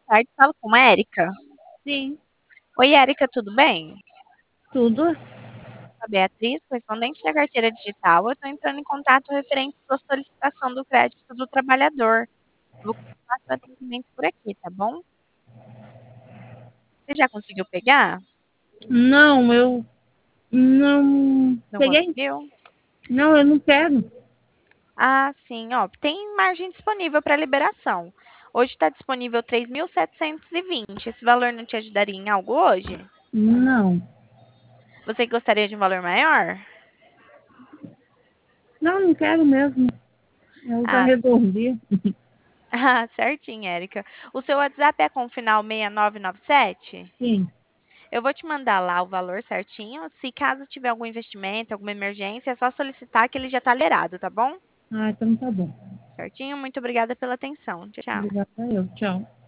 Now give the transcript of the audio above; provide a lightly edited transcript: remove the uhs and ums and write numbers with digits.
tarde, falo com a Érica. Sim, Oi, Érica, tudo bem? tudo. A Beatriz, correspondente da carteira digital, eu estou entrando em contato referente à sua solicitação do crédito do trabalhador. Vou continuar seu atendimento por aqui, tá bom? Você já conseguiu pegar? Não, eu não Não peguei. conseguiu? Não, eu não quero. Ah, sim, ó, tem margem disponível para liberação. Hoje está disponível 3.720. Esse valor não te ajudaria em algo hoje? Não. Você gostaria de um valor maior? Não, não quero mesmo. Eu já Ah, resolvi. ah, certinho, Érica. O seu WhatsApp é com o final 6997? Sim. Eu vou te mandar lá o valor certinho. Se caso tiver algum investimento, alguma emergência, é só solicitar que ele já está liberado, tá bom? Ah, então tá bom. Certinho? Muito obrigada pela atenção. Tchau, tchau. Obrigada eu. Tchau.